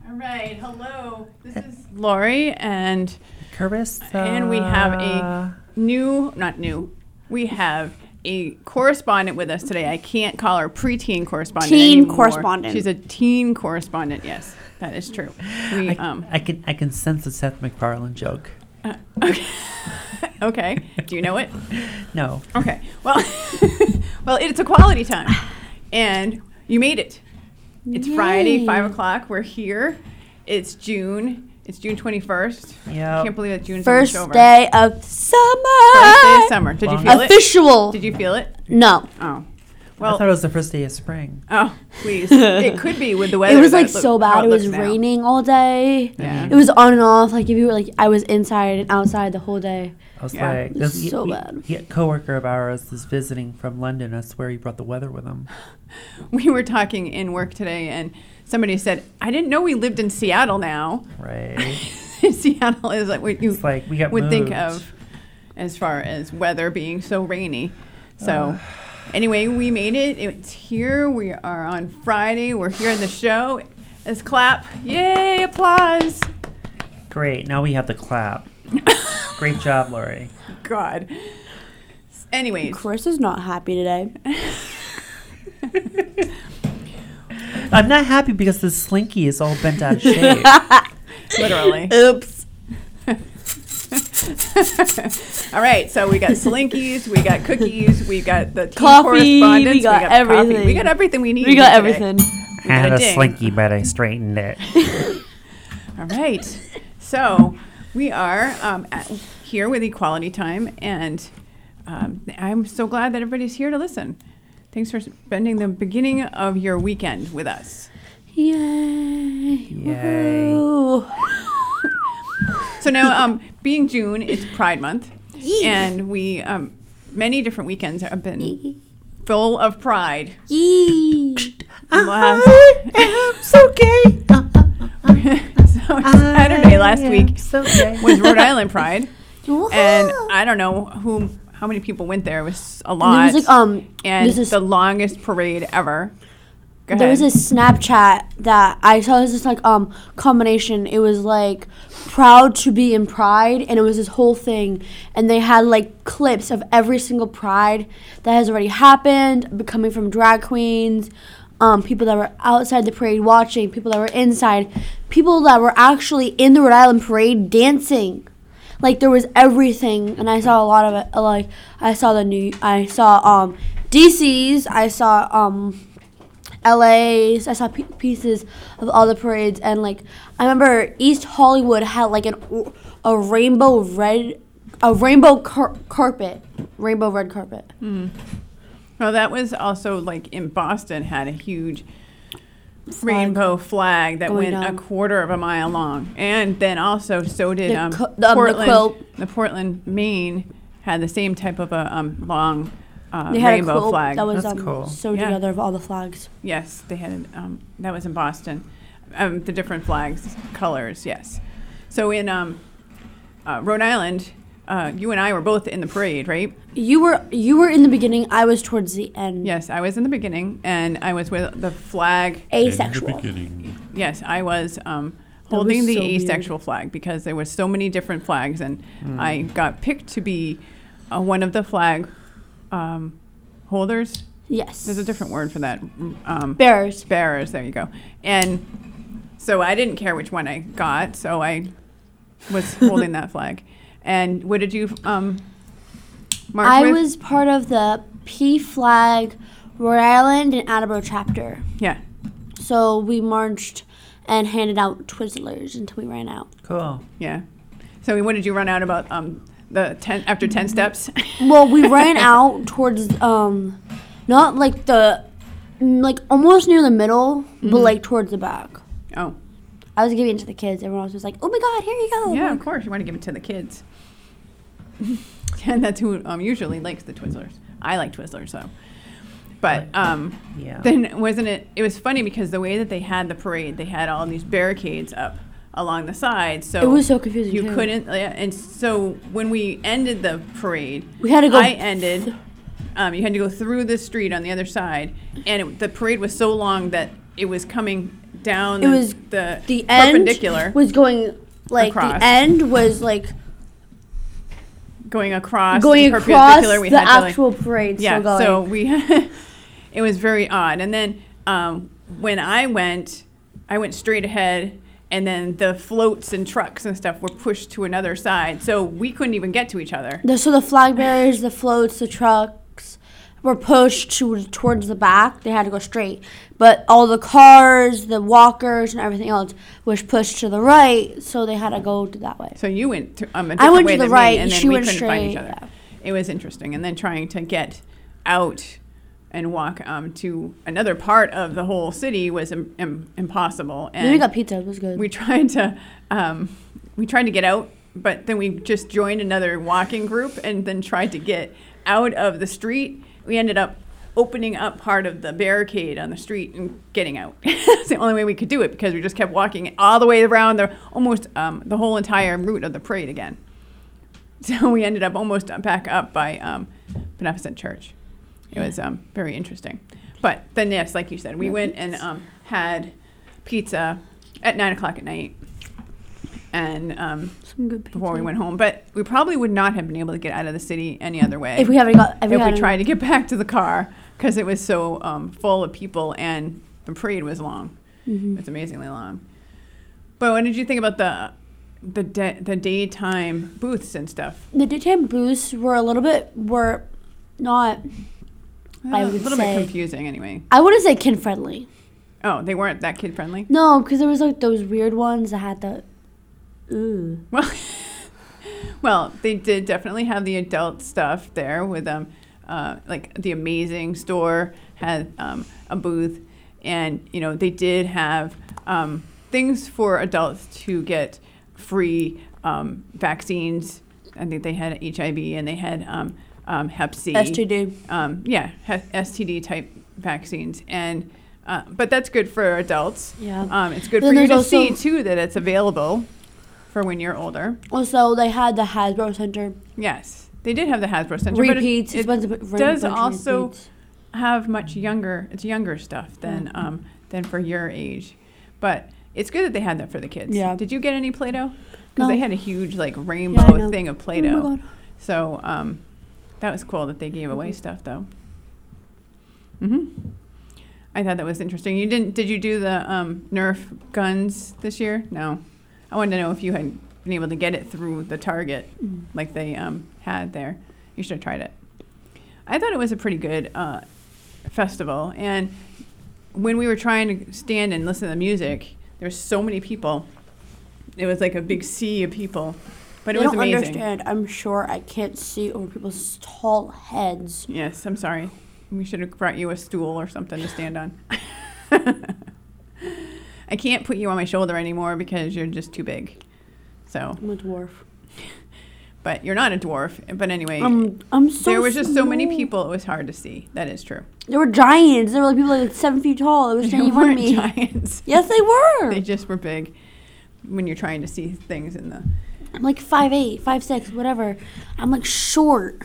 All right, hello. This is Lori and Carissa. And we have we have a correspondent with us today. I can't call her preteen correspondent anymore. Correspondent. She's a teen correspondent. Yes, that is true. I can sense the Seth MacFarlane joke. Okay. Okay. Do you know it? No. Okay. Well, well, it's a quality time, and you made it. It's Friday, 5:00. We're here. It's June. It's June 21st. Yeah. I can't believe that June's First almost over. day of summer. First day of summer. Did you feel it? Official. Did you feel it? No. Oh. I Well, thought it was the first day of spring. oh, please. It could be with the weather. It was like that so how bad. It was looks now. raining all day. Yeah. It was on and off. Like if you were like, I was inside and outside the whole day. I was Yeah. like, It was so bad. A coworker of ours is visiting from London. I swear he brought the weather with him. We were talking in work today, and somebody said, "I didn't know we lived in Seattle now." Right. Seattle is like what you It's like we got would think moved. of as far as weather being so rainy. So anyway, we made it. It's here. We are on Friday. We're here in the show. Let's clap. Yay, applause. Great. Now we have to clap. Great job, Lori. God. Anyways, Chris is not happy today. I'm not happy because the slinky is all bent out of shape. literally. Oops. All right, so we got slinkies, we got cookies, we got the tea Coffee, correspondence, we got coffee. everything. We got everything we need. We got today. everything. I had got a a ding. slinky, but I straightened it. All right, so we are here with Equality Time, and I'm so glad that everybody's here to listen. Thanks for spending the beginning of your weekend with us. Yay. Yay. Woo. So now, being June, it's Pride Month, Yee. and we many different weekends have been full of pride. Yee. Last- I'm so gay. So Saturday last week So gay. was Rhode Island Pride, Woohoo. and I don't know how many people went there. It was a And lot, there was like and this is the longest parade ever. Go there ahead. was a Snapchat that I saw. This like combination. It was like proud to be in Pride, and it was this whole thing. And they had like clips of every single Pride that has already happened, coming from drag queens, people that were outside the parade watching, people that were inside, people that were actually in the Rhode Island parade dancing. Like there was everything, and I saw a lot of it. Like I saw DC's, I saw LA's, I saw pieces of all the parades, and like I remember East Hollywood had like a rainbow red carpet. Well, that was also like in Boston had a huge rainbow flag that Going went a down. quarter of a mile long, and then also so did the Portland. quilt. The Portland, Maine had the same type of a long They had rainbow a quilt flag. that was That's cool. sewed Yeah. together of all the flags. Yes, they had that was in Boston. The different flags, colors, yes. So in Rhode Island, you and I were both in the parade, right? You were in the beginning. I was towards the end. Yes, I was in the beginning, and I was with the flag. Asexual. Yes, I was holding the so weird. asexual flag because there were so many different flags, and I got picked to be one of the flag holders. Yes. There's a different word for that. Bears. Bearers, there you go. And so I didn't care which one I got, so I was holding that flag. And what did you march I with? was part of the P Flag Rhode Island and Attleboro chapter. Yeah. So we marched and handed out Twizzlers until we ran out. Cool. Yeah. So what did you run out about the 10 after 10 steps? Well, we ran out towards not like like almost near the middle, but like towards the back. Oh. I was giving it to the kids. Everyone else was like, "Oh my God, here you go!" Yeah, of course. You want to give it to the kids. And that's who usually likes the Twizzlers. I like Twizzlers, so. But Yeah. then wasn't it? It was funny because the way that they had the parade, they had all these barricades up along the sides. So It was so confusing, You too. couldn't. Yeah, and so when we ended the parade, We had to go. I ended. You had to go through the street on the other side, and the parade was so long that it was coming down It was the the end perpendicular, was going like across. the end was like going across going the across perpendicular. We the had to, like, actual parade. yeah, still going. so we it was very odd. And then when I went straight ahead, and then the floats and trucks and stuff were pushed to another side, so we couldn't even get to each other. So the flag bearers, the floats, the trucks were pushed towards the back. They had to go straight. But all the cars, the walkers, and everything else was pushed to the right, so they had to go to that way. So you went to, a different I went way to the than right, me, and then she we went couldn't find each straight, other. yeah. It was interesting. And then trying to get out and walk to another part of the whole city was impossible. And Then we got pizza. It was good. we tried to get out, but then we just joined another walking group and then tried to get out of the street. We ended up opening up part of the barricade on the street and getting out. It's the only way we could do it, because we just kept walking all the way around the whole entire route of the parade again. So we ended up almost back up by Beneficent Church. It was very interesting. But then, yes, like you said, we went and had pizza at 9 o'clock at night, and Some good pizza. before we went home. But we probably would not have been able to get out of the city any other way If we haven't got, if we tried to get back to the car, because it was so full of people, and the parade was long. Mm-hmm. It's amazingly long. But what did you think about the daytime booths and stuff? The daytime booths were not. I A would little say- bit confusing, anyway. I wouldn't say kid friendly. Oh, they weren't that kid friendly. No, because there was like those weird ones that had the. Ooh. Well, they did definitely have the adult stuff there with like the Amazing store had a booth, and they did have things for adults to get free vaccines. I think they had HIV and they had Hep C, STD. STD type vaccines, and but that's good for adults. Yeah. It's good Then for you there's to see also- too that it's available for when you're older. Also, they had the Hasbro Center. Yes, they did have the Hasbro Center. Repeats. But It's a bunch of does bunch of also repeats. have much younger. It's younger stuff than for your age, but it's good that they had that for the kids. Yeah. Did you get any Play-Doh? Because No. they had a huge like Yeah, I rainbow know. thing of Oh my Play-Doh. God. So that was cool that they gave away Mm-hmm. stuff though. I thought that was interesting. You didn't? Did you do the Nerf guns this year? No. I wanted to know if you had been able to get it through the Target like they had there. You should have tried it. I thought it was a pretty good festival, and when we were trying to stand and listen to the music, there were so many people. It was like a big sea of people, but it They was don't amazing. understand. I'm sure I can't see over people's tall heads. Yes, I'm sorry. We should have brought you a stool or something to stand on. I can't put you on my shoulder anymore because you're just too big. So, I'm a dwarf. but you're not a dwarf. But anyway, I'm so there was just so many small. people. It was hard to see. That is true. There were giants. There were like people like 7 feet tall. They were They standing in front of weren't me. giants. Yes, they were. They just were big when you're trying to see things in the. I'm like 5'8", 5'6", whatever. I'm like short.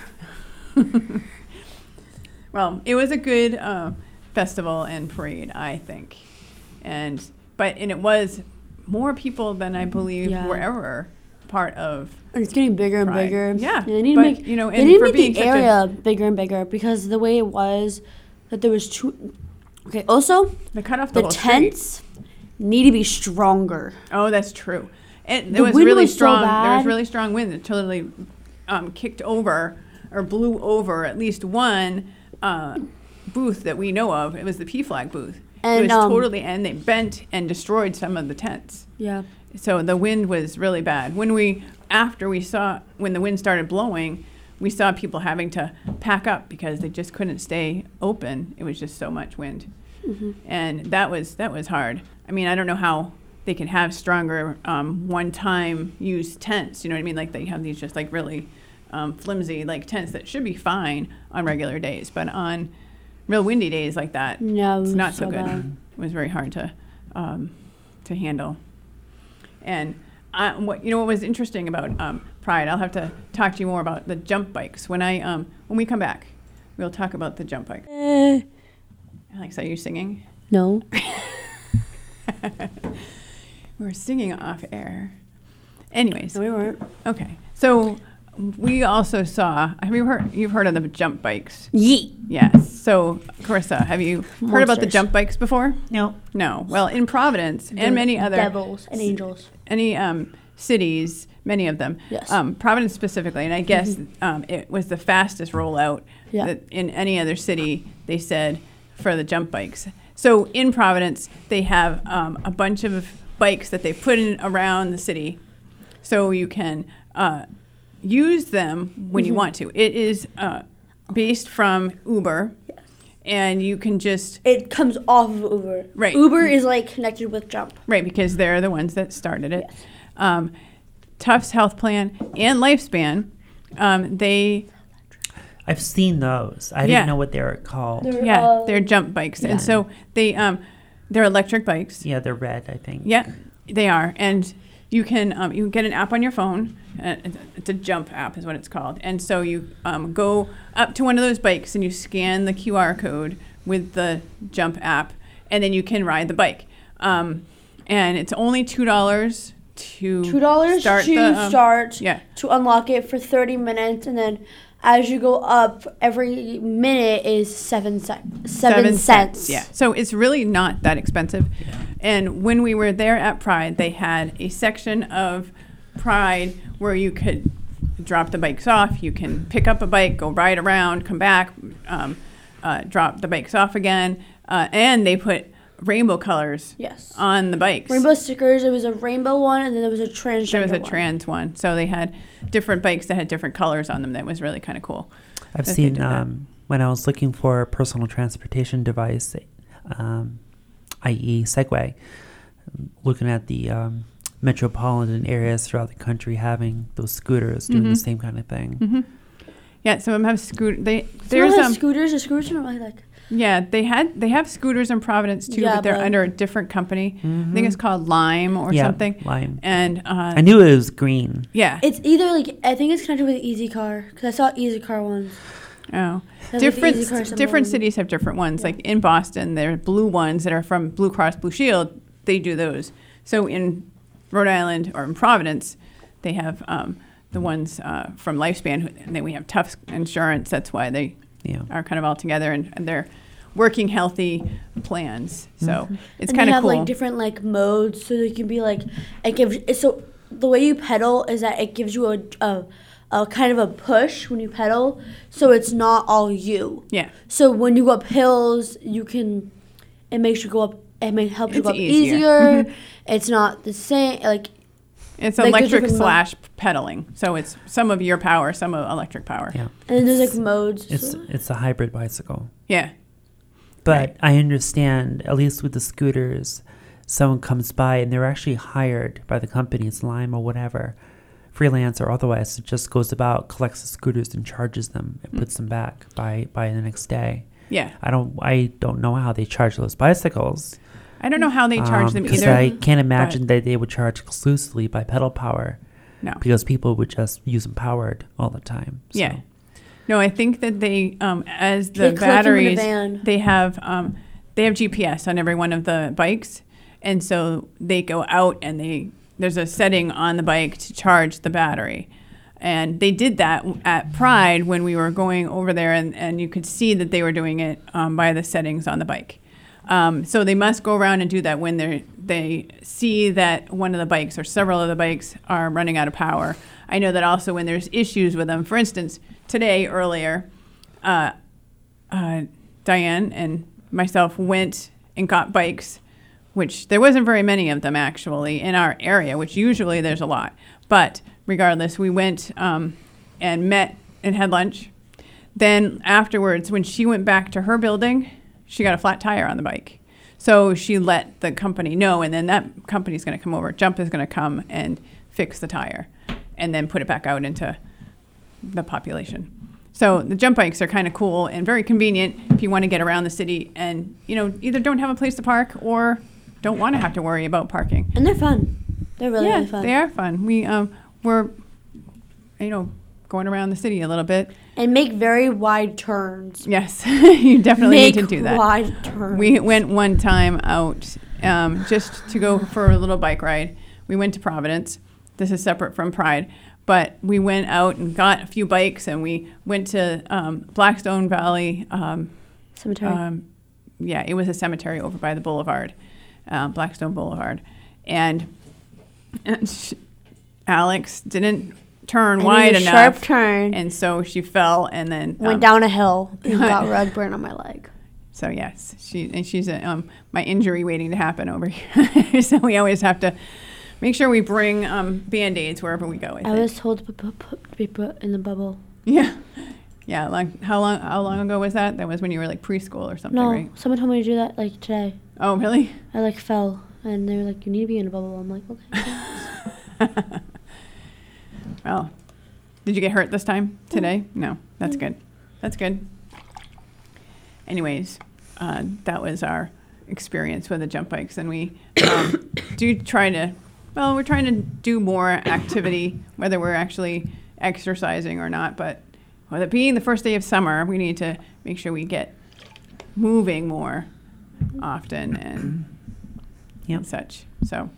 Well, it was a good festival and parade, I think, and it was more people than I believe Yeah. were ever part of. And it's getting bigger and Pride. bigger. Yeah, They need but, to make you know, they and need for to being make the such a- area bigger and bigger because the way it was that there was two. Okay. Also, They cut off the the whole street. tents need to be stronger. Oh, that's true. And The there was wind really was so strong. There was bad. really strong wind that totally kicked over or blew over at least one booth that we know of. It was the PFLAG booth. And, it was totally, and they bent and destroyed some of the tents. Yeah. So the wind was really bad. When the wind started blowing, we saw people having to pack up because they just couldn't stay open. It was just so much wind. Mm-hmm. And that was hard. I mean, I don't know how they can have stronger one-time use tents. You know what I mean? Like they have these just like really flimsy like tents that should be fine on regular days, but on real windy days like that, No, it's not so good. bad. It was very hard to handle. And what was interesting about Pride? I'll have to talk to you more about the jump bikes when we come back. We'll talk about the jump bike. Alex, are you singing? No. We're singing off air. Anyways, No, we weren't. okay. So we also saw. You've heard of the jump bikes? Yeet. Yes. So Carissa, have you heard about the Monsters. jump bikes before? No. No. Well, in Providence and many other devils and angels. cities, many of them. Yes. Providence specifically, and I guess it was the fastest rollout Yeah. that in any other city, they said, for the jump bikes. So in Providence, they have a bunch of bikes that they put in around the city, so you can use them when you want to. It is based from Uber, and you can just It comes off of Uber. Right. Uber is like connected with Jump. right because they're the ones that started it. Tufts Health Plan and Lifespan, I've seen those. I Yeah. didn't know what they were called. they're jump bikes, and so they're electric bikes. Yeah, they're red, I think. Yeah, they are, and you can get an app on your phone. It's a Jump app, is what it's called, and so you go up to one of those bikes and you scan the QR code with the Jump app, and then you can ride the bike. And it's only $2 to $2 start to the, start yeah. to unlock it for 30 minutes, and then as you go up, every minute is 7 cents. Yeah. So it's really not that expensive. And when we were there at Pride, they had a section of Pride where you could drop the bikes off. You can pick up a bike, go ride around, come back, drop the bikes off again. And they put rainbow colors Yes. on the bikes. Rainbow stickers. There was a rainbow one, and then there was a transgender There was a one. trans one. So they had different bikes that had different colors on them. That was really kind of cool. I've that they seen did that. when I was looking for a personal transportation device, i.e. Segway, looking at the metropolitan areas throughout the country having those scooters doing the same kind of thing. Yeah, some of them have scooter. There's There's scooters. The scooters are really like. Yeah, they have scooters in Providence too, Yeah, but they're but- under a different company. I think it's called Lime or Yeah, something. Lime. And I knew it was green. yeah. It's either like I think it's connected with Easy Car because I saw Easy Car ones. Oh, Like different Easy Car symbol. different cities have different ones. Like in Boston, there are blue ones that are from Blue Cross Blue Shield. They do those. So in Rhode Island or in Providence, they have the ones from Lifespan, and then we have Tufts Insurance. That's why they Yeah. are kind of all together, and they're working healthy plans. So it's And kind they of have cool. like different like modes, so they can be like it gives. So the way you pedal is that it gives you a kind of a push when you pedal, so it's not all you. Yeah. So when you go up hills, you can. It makes you go up. It may help you It's go up easier. easier. It's not the same. Like It's Like, there's electric different slash pedaling. So it's some of your power, some of electric power. Yeah. and then there's like modes. It's a hybrid bicycle. Yeah. But Right. I understand, at least with the scooters, someone comes by and they're actually hired by the companies, Lime or whatever, freelance or otherwise, it just goes about, collects the scooters and charges them and puts them back by the next day. Yeah. I don't know how they charge those bicycles. I don't know how they charge them Because either. I can't imagine that they would charge exclusively by pedal power. No. Because people would just use them powered all the time. So. Yeah. No, I think that they, as the They collect them in a batteries, van. they have GPS on every one of the bikes, and so they go out and there's a setting on the bike to charge the battery, and they did that at Pride when we were going over there, and you could see that they were doing it by the settings on the bike. So they must go around and do that when they see that one of the bikes or several of the bikes are running out of power. I know that also when there's issues with them. For instance, today earlier, Diane and myself went and got bikes, which there wasn't very many of them actually in our area, which usually there's a lot. But regardless, we went and met and had lunch. Then afterwards, when she went back to her building, she got a flat tire on the bike. So she let the company know, and then that company's going to come over. Jump is going to come and fix the tire and then put it back out into the population. So the jump bikes are kind of cool and very convenient if you want to get around the city and, either don't have a place to park or don't want to have to worry about parking. And they're fun. They're really, really fun. They are fun. We're going around the city a little bit. And make very wide turns. Yes, you definitely Make need to do that. wide turns. We went one time out just to go for a little bike ride. We went to Providence. This is separate from Pride. But we went out and got a few bikes, and we went to Blackstone Valley. Cemetery. Yeah, it was a cemetery over by the boulevard, Blackstone Boulevard. And Alex didn't turn wide enough. Sharp turn. And so she fell and then Went down a hill and got rug burn on my leg. So yes, she's my injury waiting to happen over here. So we always have to make sure we bring Band-Aids wherever we go. I was told to be put in the bubble. Yeah. Yeah, like how long ago was that? That was when you were like preschool or something, No, right? someone told me to do that like today. Oh, really? I like fell and they were like, you need to be in a bubble. I'm like, okay. Well, did you get hurt this time today? No, that's good. That's good. Anyways, that was our experience with the jump bikes, and we we're trying to do more activity, whether we're actually exercising or not. But with it being the first day of summer, we need to make sure we get moving more often and such. So,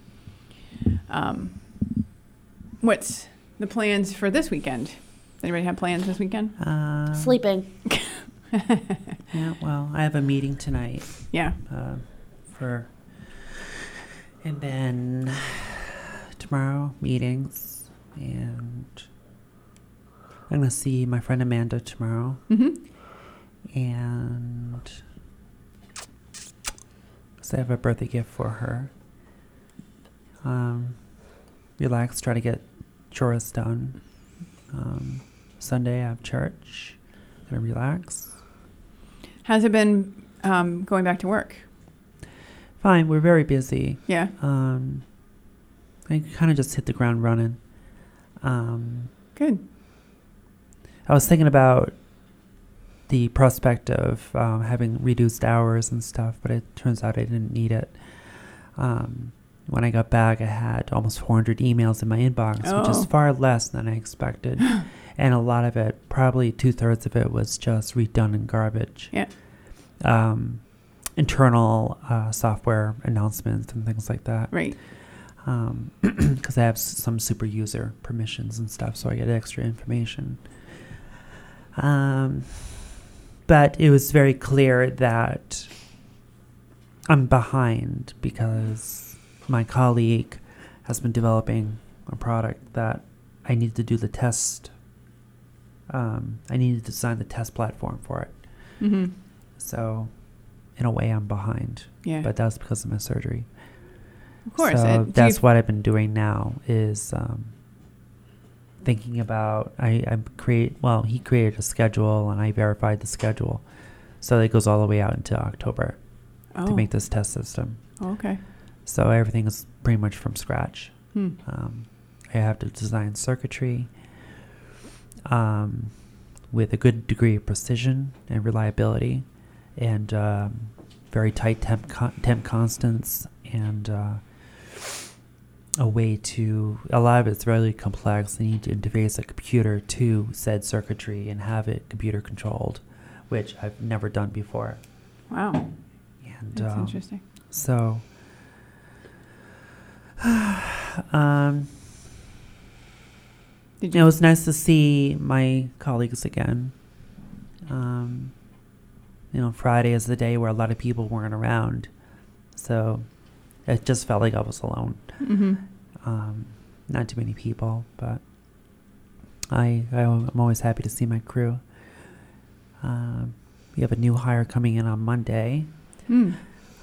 what's the plans for this weekend? Does anybody have plans this weekend? Sleeping. Yeah, well, I have a meeting tonight. Yeah. And then tomorrow, meetings, and I'm going to see my friend Amanda tomorrow. Mm-hmm. And so I have a birthday gift for her. Relax, try to get chores done. Sunday I have church. Gonna relax. How's it been going back to work? Fine, we're very busy. Yeah. I kind of just hit the ground running. Good. I was thinking about the prospect of having reduced hours and stuff, but it turns out I didn't need it. When I got back, I had almost 400 emails in my inbox, which is far less than I expected. And a lot of it, probably 2/3 of it, was just redundant garbage. Yeah. Internal software announcements and things like that. Right. Because I have some super user permissions and stuff, so I get extra information. But it was very clear that I'm behind because my colleague has been developing a product that I need to do the test. I need to design the test platform for it. Mm-hmm. So, in a way, I'm behind. Yeah. But that's because of my surgery. Of course. So that's what I've been doing now is thinking about, he created a schedule and I verified the schedule. So it goes all the way out into October to make this test system. Oh, okay. So everything is pretty much from scratch. Hmm. I have to design circuitry with a good degree of precision and reliability and very tight temp constants and a way to, a lot of it's really complex. They need to interface a computer to said circuitry and have it computer controlled, which I've never done before. Wow. And That's interesting. So, it was nice to see my colleagues again. Friday is the day where a lot of people weren't around, so it just felt like I was alone. Mm-hmm. Not too many people, but I'm always happy to see my crew. We have a new hire coming in on Monday. Mm.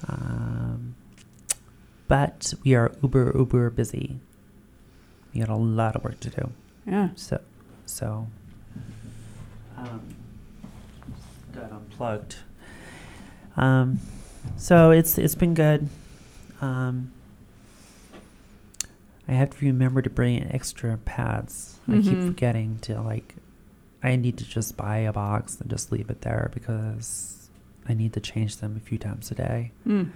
But we are uber busy. We got a lot of work to do. Yeah. So got unplugged. So it's been good. I have to remember to bring in extra pads. I keep forgetting to I need to just buy a box and just leave it there because I need to change them a few times a day. Mm.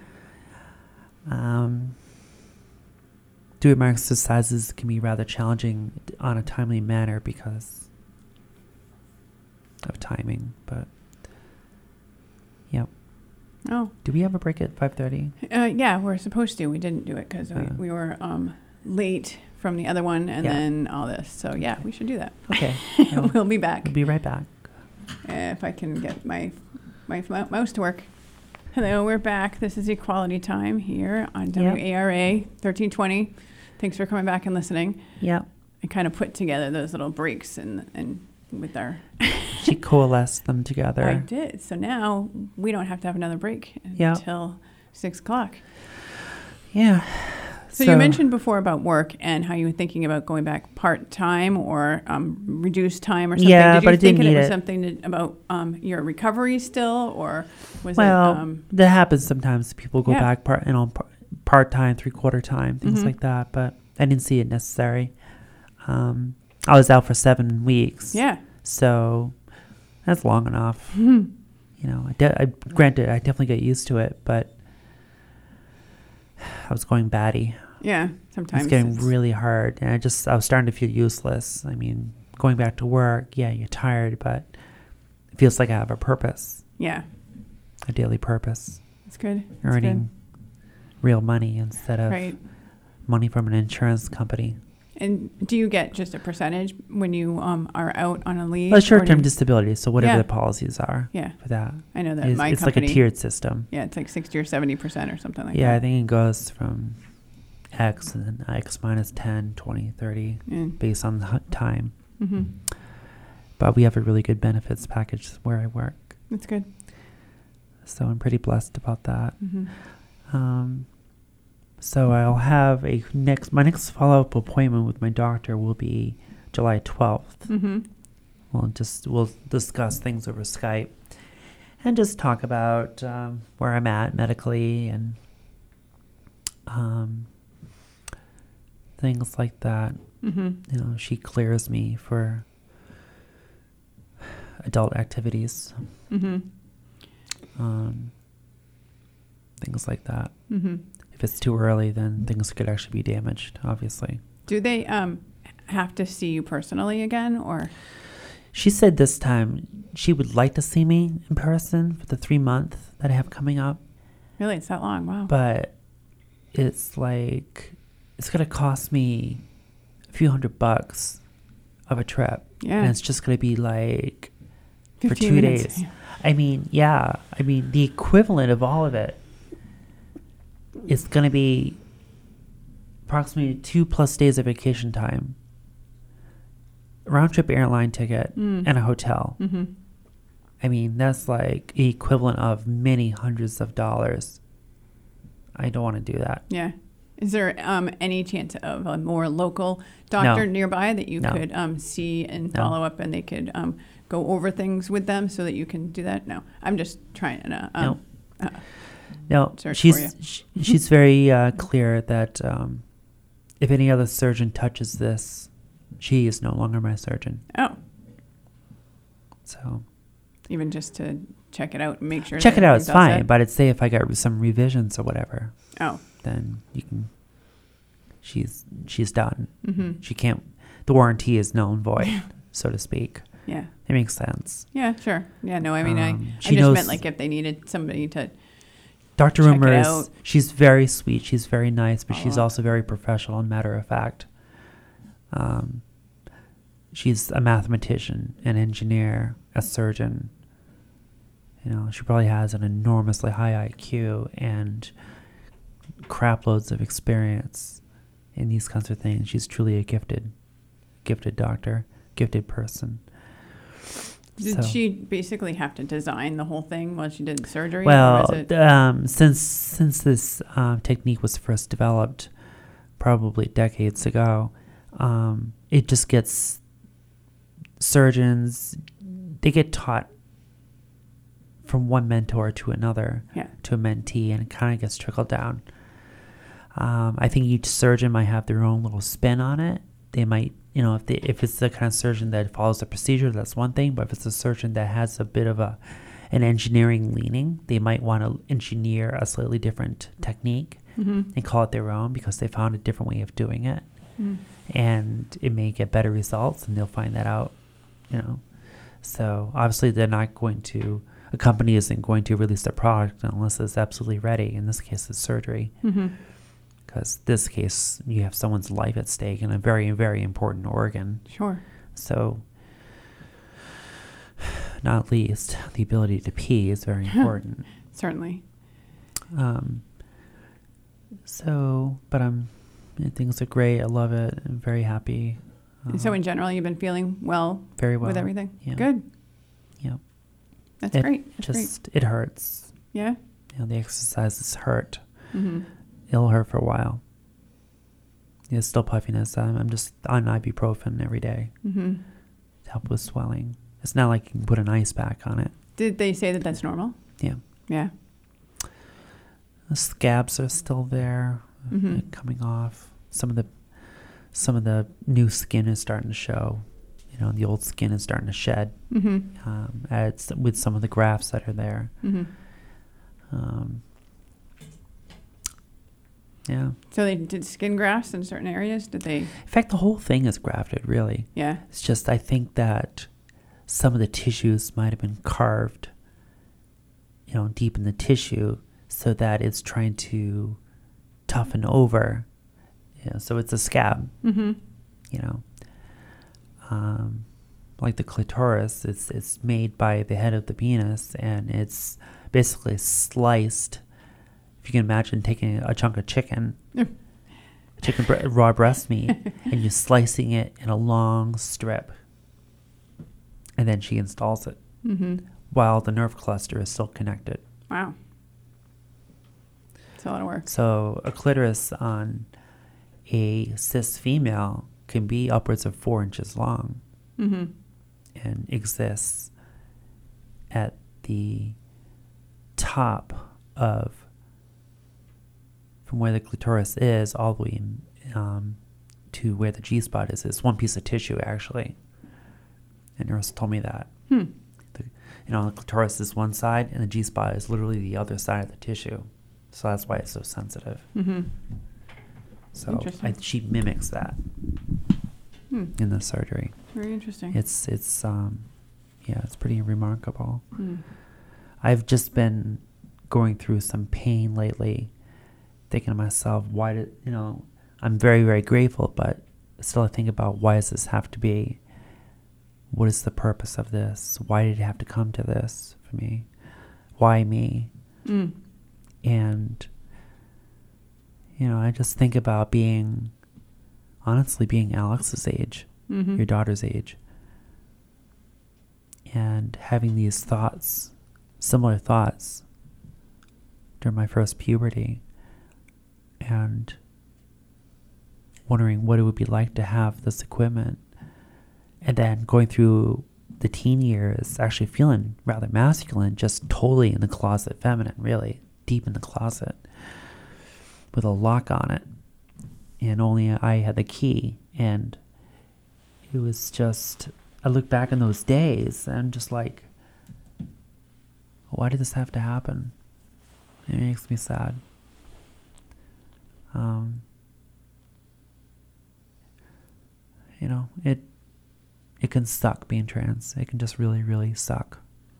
Doing my exercises can be rather challenging on a timely manner because of timing, but yep. Oh, Do we have a break at 5:30? yeah, we're supposed to. We didn't do it because we were late from the other one and Yeah. then all this. So, yeah, we should do that. Okay. We'll be back. We'll be right back. If I can get my mouse to work. Hello, we're back. This is Equality Time here on Yep. WARA 1320. Thanks for coming back and listening. Yeah. I kind of put together those little breaks and with our... She coalesced them together. I did. So now we don't have to have another break Yeah. until 6 o'clock. Yeah. So you mentioned before about work and how you were thinking about going back part-time or reduced time or something. Yeah, Did you but I think didn't it need was it. something about your recovery still, or was Well, it... that happens sometimes. People go Yeah. back part-time, three-quarter time, things Mhm. like that. But I didn't see it necessary. I was out for 7 weeks. Yeah. So that's long enough. Mhm. You know, granted, I definitely get used to it, but I was going batty. Yeah. It's Sometimes getting really hard. And I was starting to feel useless. I mean, going back to work, yeah, you're tired, but it feels like I have a purpose, Yeah. a daily purpose, That's good. That's earning real money instead good. of Right. money from an insurance company. And do you get just a percentage when you are out on a leave? Well, or do short-term you- disability, so whatever Yeah. the policies are Yeah. for that. I know that It's, my it's company... like a tiered system. Yeah, it's like 60 or 70% or something like Yeah, I that. think it goes from X and then X minus 10, 20, 30, Yeah. based on the time. Mm-hmm. But we have a really good benefits package where I work. That's good. So I'm pretty blessed about that. Mm-hmm. So I'll have my next follow-up appointment with my doctor will be July 12th. Mm-hmm. We'll discuss things over Skype and just talk about where I'm at medically and things like that. Mm-hmm. You know, she clears me for adult activities, Mm-hmm. things like that. Mm-hmm. If it's too early, then things could actually be damaged, obviously. Do they have to see you personally again, or? She said this time she would like to see me in person for the 3 month that I have coming up, Really, it's that long? Wow. but it's like, it's going to cost me a few $100 of a trip. Yeah. And it's just going to be like for 15 2 minutes. days. I mean, yeah. I mean, the equivalent of all of it is going to be approximately 2+ days of vacation time, round trip airline ticket, Mm. and a hotel. Mm-hmm. I mean, that's like the equivalent of many hundreds of dollars. I don't want to do that. Yeah. Is there any chance of a more local doctor No. nearby that you No. could see and No. follow up, and they could go over things with them so that you can do that? No, I'm just trying to. No. No, search she's very clear that if any other surgeon touches this, she is no longer my surgeon. Oh, So even just to check it out and make sure. check that it out, everything's it's all fine. set? But I'd say if I got some revisions or whatever, Oh. then you can. She's done. Mm-hmm. She can't. The warranty is null and void, so to speak. Yeah. It makes sense. Yeah. Sure. Yeah. No. I mean, I She just knows- meant like if they needed somebody to. Dr. Check it Rumor out. she's very sweet. She's very nice, but she's Aw. also very professional and matter of fact. She's a mathematician, an engineer, a surgeon. You know, she probably has an enormously high IQ and crap loads of experience in these kinds of things. She's truly a gifted doctor, gifted person. Did So- she basically have to design the whole thing while she did the surgery? or Well, was it- since this technique was first developed, probably decades ago, it just gets surgeons. They get taught from one mentor to another, Yeah. to a mentee, and it kind of gets trickled down. I think each surgeon might have their own little spin on it. They might, you know, if it's the kind of surgeon that follows the procedure, that's one thing. But if it's a surgeon that has a bit of an engineering leaning, they might want to engineer a slightly different technique Mhm. and call it their own because they found a different way of doing it. Mm. And it may get better results, and they'll find that out, you know. So obviously they're not going to a company isn't going to release their product unless it's absolutely ready. In this case, it's surgery. Because this case, you have someone's life at stake in a very, very important organ. Sure. So, not least, the ability to pee is very important. Certainly. But things are great. I love it. I'm very happy. And so in general, you've been feeling well, Very well with everything? Yeah. Good. Yeah. That's great. That's great. It hurts. Yeah? The exercises hurt. Mm-hmm. It'll hurt for a while. It's still puffiness. I'm just on ibuprofen every day Mm-hmm. to help with swelling. It's not like you can put an ice pack on it. Did they say that that's normal? Yeah. Yeah. The scabs are still there, coming off. Some of the new skin is starting to show. The old skin is starting to shed. With some of the grafts that are there. Yeah. So they did skin grafts in certain areas? Did they? In fact, the whole thing is grafted, really. Yeah. It's just I think that some of the tissues might have been carved, deep in the tissue, so that it's trying to toughen over. So it's a scab. Like the clitoris, it's made by the head of the penis, and it's basically sliced. If you can imagine taking a chunk of chicken, raw breast meat, and you're slicing it in a long strip, and then she installs it while the nerve cluster is still connected. Wow. It's a lot of work. So a clitoris on a cis female can be upwards of 4 inches long and exists at the top of, from where the clitoris is all the way to where the G-spot is. It's one piece of tissue, actually. And nurse told me that. The clitoris is one side, and the G-spot is literally the other side of the tissue. So that's why it's so sensitive. So she mimics that in the surgery. Very interesting. It's pretty remarkable. I've just been going through some pain lately, thinking to myself, I'm very, very grateful, but still I think about, why does this have to be? What is the purpose of this? Why did it have to come to this for me? Why me? And, I just think about being Alex's age, your daughter's age, and having these thoughts, similar thoughts, during my first puberty, and wondering what it would be like to have this equipment, and then going through the teen years actually feeling rather masculine, just totally in the closet, feminine, really deep in the closet, with a lock on it, and only I had the key. And it was just, I look back in those days and I'm just like, why did this have to happen? It makes me sad. It can suck being trans. It can just really, really suck.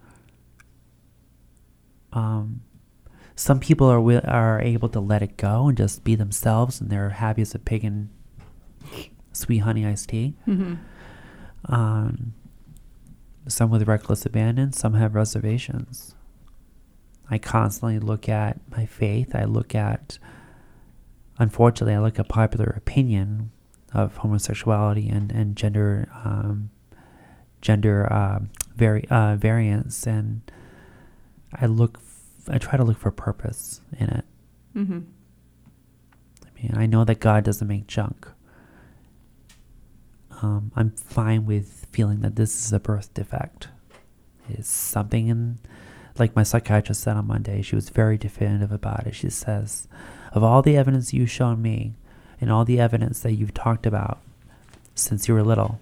Some people are able to let it go and just be themselves, and they're happy as a pig in sweet honey iced tea. Some with reckless abandon, some have reservations. I constantly look at my faith. Unfortunately, I look at popular opinion of homosexuality and gender variance, and I try to look for purpose in it. I know that God doesn't make junk. I'm fine with feeling that this is a birth defect. It's something like my psychiatrist said on Monday, she was very definitive about it. She says, of all the evidence you've shown me and all the evidence that you've talked about since you were little,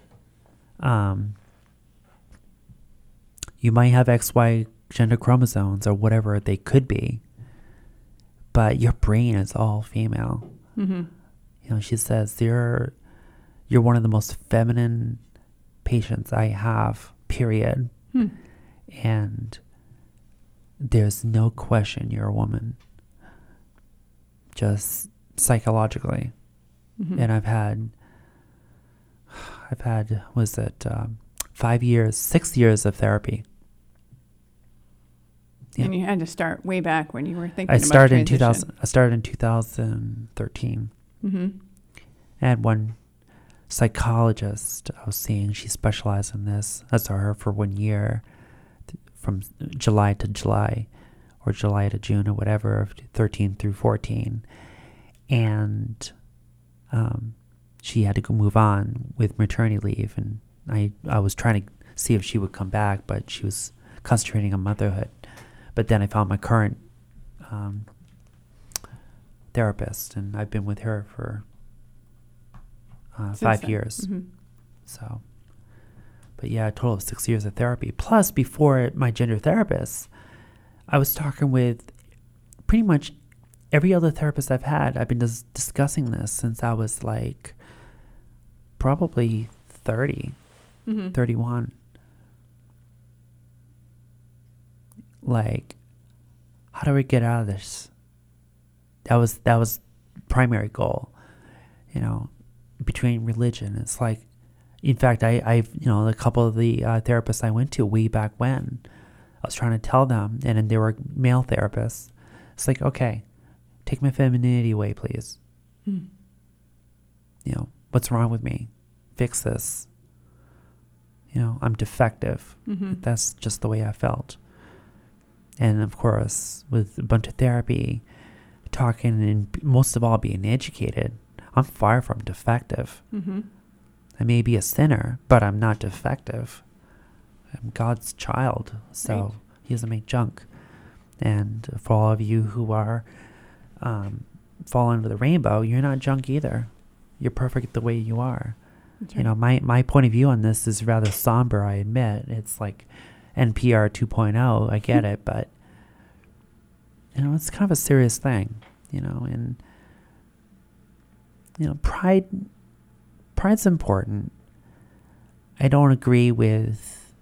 you might have XY gender chromosomes or whatever they could be, but your brain is all female. She says, you're one of the most feminine patients I have, period. And there's no question you're a woman. Just psychologically. And I've had, was it 6 years of therapy. Yeah. And you had to start way back when you were thinking I started in transition. 2013. I had one psychologist I was seeing. She specialized in this. I saw her for 1 year, from July to July, or July to June, or whatever, of 13 through 14. And she had to go move on with maternity leave, and I was trying to see if she would come back, but she was concentrating on motherhood. But then I found my current therapist, and I've been with her for 5 years. So, but yeah, a total of 6 years of therapy. Plus, before my gender therapist, I was talking with pretty much every other therapist I've had. I've been discussing this since I was like probably 30, 31. Like, how do we get out of this? That was primary goal, between religion. It's like, in fact, I've a couple of the therapists I went to way back when, I was trying to tell them, and then they were male therapists. It's like, okay, take my femininity away, please. What's wrong with me? Fix this. I'm defective. That's just the way I felt. And of course, with a bunch of therapy, talking, and most of all being educated, I'm far from defective. I may be a sinner, but I'm not defective. I'm God's child, so Right. He doesn't make junk. And for all of you who are fall under the rainbow, you're not junk either. You're perfect the way you are. That's right. My point of view on this is rather somber, I admit. It's like NPR 2.0, I get it, but it's kind of a serious thing, and pride's important. I don't agree with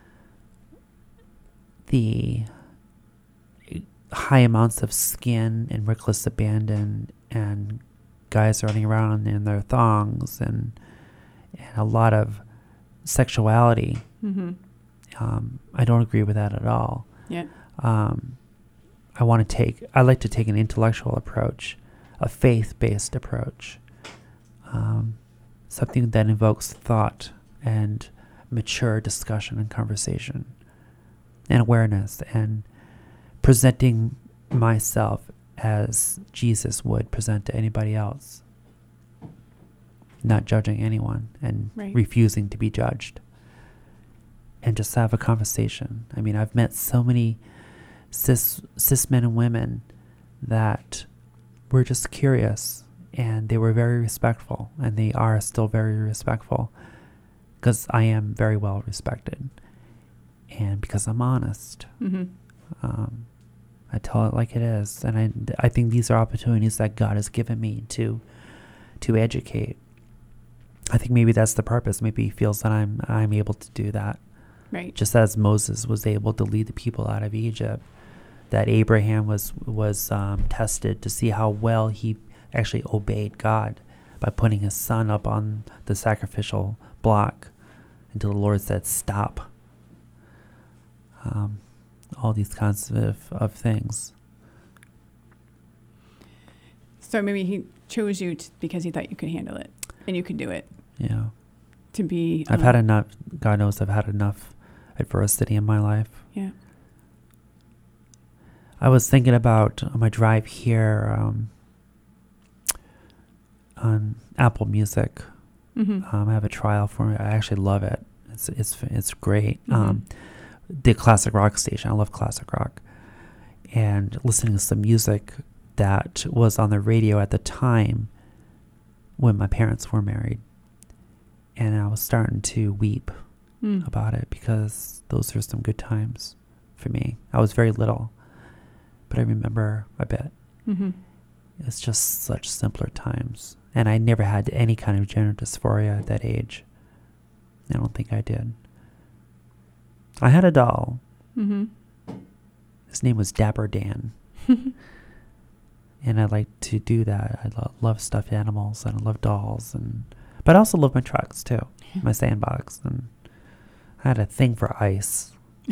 the high amounts of skin and reckless abandon and guys running around in their thongs and a lot of sexuality. I don't agree with that at all. Yeah. I like to take an intellectual approach, a faith-based approach, something that invokes thought and mature discussion and conversation and awareness, and presenting myself as Jesus would present to anybody else, not judging anyone and Right. refusing to be judged, and just have a conversation. I mean, I've met so many cis men and women that were just curious, and they were very respectful, and they are still very respectful, because I am very well respected, and because I'm honest. I tell it like it is, and I think these are opportunities that God has given me to educate. I think maybe that's the purpose. Maybe He feels that I'm able to do that. Right. Just as Moses was able to lead the people out of Egypt, that Abraham was tested to see how well he actually obeyed God by putting his son up on the sacrificial block until the Lord said, stop. All these kinds of things. So maybe He chose you because He thought you could handle it and you could do it. Yeah. To be. I've had enough. God knows I've had enough adversity in my life. Yeah. I was thinking about on my drive here on Apple Music. I have a trial for it. I actually love it. It's great. The classic rock station. I love classic rock. And listening to some music that was on the radio at the time when my parents were married. And I was starting to weep about it, because those were some good times for me. I was very little, but I remember a bit. It's just such simpler times. And I never had any kind of gender dysphoria at that age. I don't think I did. I had a doll. His name was Dapper Dan. And I like to do that. I love stuffed animals, and I love dolls, but I also love my trucks too, my sandbox, and I had a thing for ice,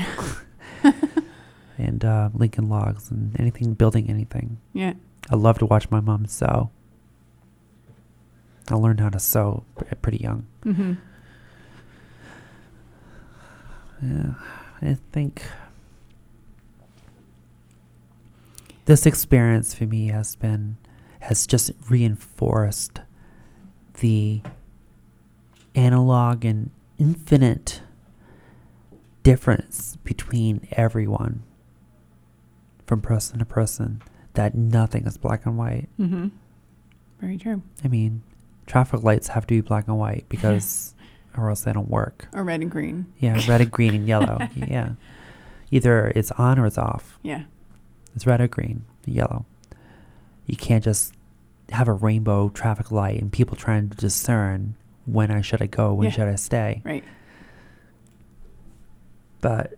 and Lincoln Logs, and building anything. Yeah. I love to watch my mom sew. I learned how to sew pretty young. Mm-hmm. Yeah, I think this experience for me has just reinforced the analog and infinite difference between everyone from person to person, that nothing is black and white. Mm-hmm. Very true. I mean, traffic lights have to be black and white because or else they don't work. Or red and green. Yeah, red and green and yellow. Yeah. Either it's on or it's off. Yeah. It's red or green, yellow. You can't just have a rainbow traffic light and people trying to discern when should I go, when should I stay. Right. But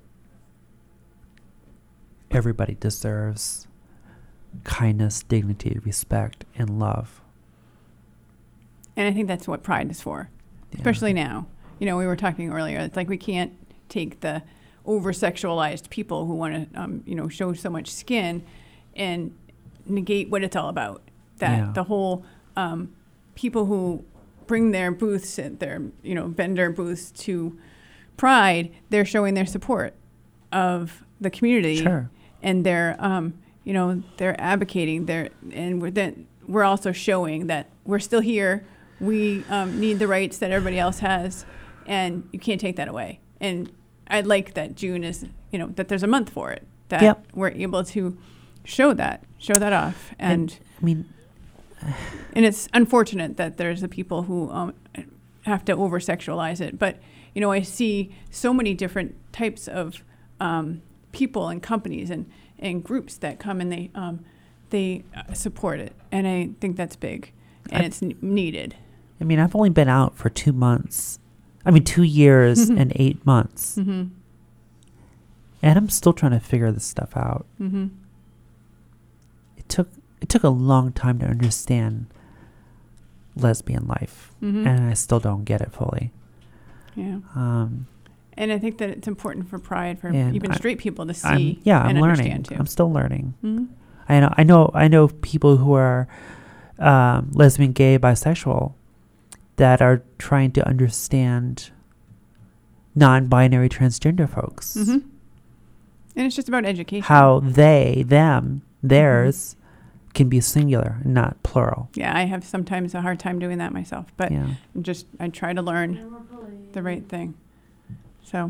everybody deserves kindness, dignity, respect, and love. And I think that's what pride is for, especially now. You know, we were talking earlier. It's like we can't take the over-sexualized people who want to, show so much skin and negate what it's all about. That the whole people who bring their booths and their, vendor booths to Pride, they're showing their support of the community. Sure. And they're, they're advocating. We're also showing that we're still here. We need the rights that everybody else has, and you can't take that away. And I like that June is, that there's a month for it, that we're able to show that off. And and it's unfortunate that there's the people who have to over-sexualize it. But, I see so many different types of people and companies and groups that come and they support it. And I think that's big, and it's needed. I've only been out for 2 months. 2 years and 8 months. Mm-hmm. And I'm still trying to figure this stuff out. Mm-hmm. It took a long time to understand lesbian life, and I still don't get it fully. Yeah. And I think that it's important for Pride for even straight people to see I'm and learning. understand too. I'm still learning. Mm-hmm. I know people who are lesbian, gay, bisexual that are trying to understand non-binary, transgender folks. Mm-hmm. And it's just about education. How they, them, theirs can be singular, not plural. Yeah, I have sometimes a hard time doing that myself, but I try to learn the right thing. So,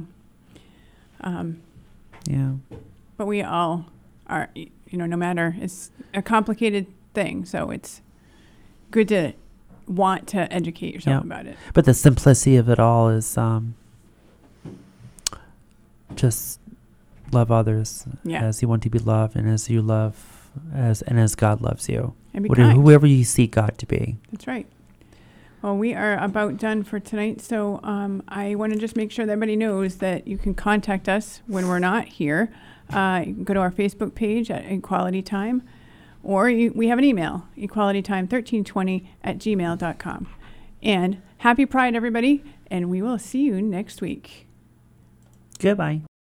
but we all are, no matter, it's a complicated thing, so it's good to want to educate yourself about it. But the simplicity of it all is just love others as you want to be loved, and as you love, as God loves you. And be kind. Whoever you see God to be. That's right. Well, we are about done for tonight, so I want to just make sure that everybody knows that you can contact us when we're not here. You can go to our Facebook page at Equality Time, or we have an email, equalitytime1320@gmail.com. And happy Pride, everybody, and we will see you next week. Goodbye.